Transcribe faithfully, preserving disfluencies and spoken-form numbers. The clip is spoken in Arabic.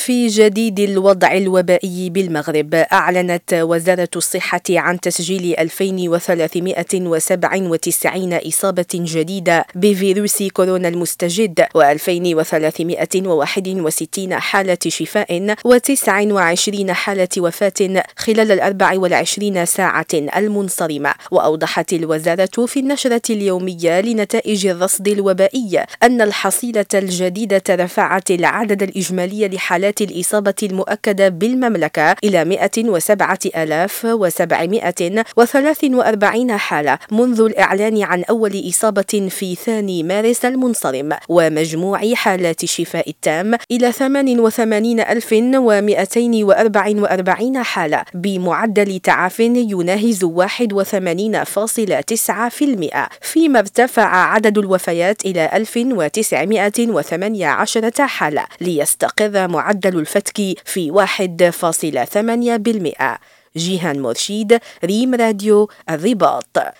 في جديد الوضع الوبائي بالمغرب، أعلنت وزارة الصحة عن تسجيل ألفين وثلاثمائة وسبعة وتسعين إصابة جديدة بفيروس كورونا المستجد، وألفين وثلاثمائة وواحد وستين حالة شفاء، وتسع وعشرين حالة وفاة خلال الأربع والعشرين ساعة المنصرمة. وأوضحت الوزارة في النشرة اليومية لنتائج الرصد الوبائي أن الحصيلة الجديدة رفعت العدد الإجمالي لحالات الإصابة المؤكدة بالمملكة إلى مئة وسبعة آلاف وسبعمائة وثلاث وأربعين حالة منذ الإعلان عن أول إصابة في ثاني مارس المنصرم، ومجموع حالات الشفاء التام إلى ثمانية وثمانين ألف ومئتين وأربعة وأربعين حالة بمعدل تعاف يناهز واحد وثمانين فاصلة تسعة بالمئة، فيما ارتفع عدد الوفيات إلى ألف وتسعمائة وثمانية عشر حالة ليستقر معدل الفتك في واحد فاصلة ثمانية بالمئة. جيهان مرشيد، ريم راديو، الرباط.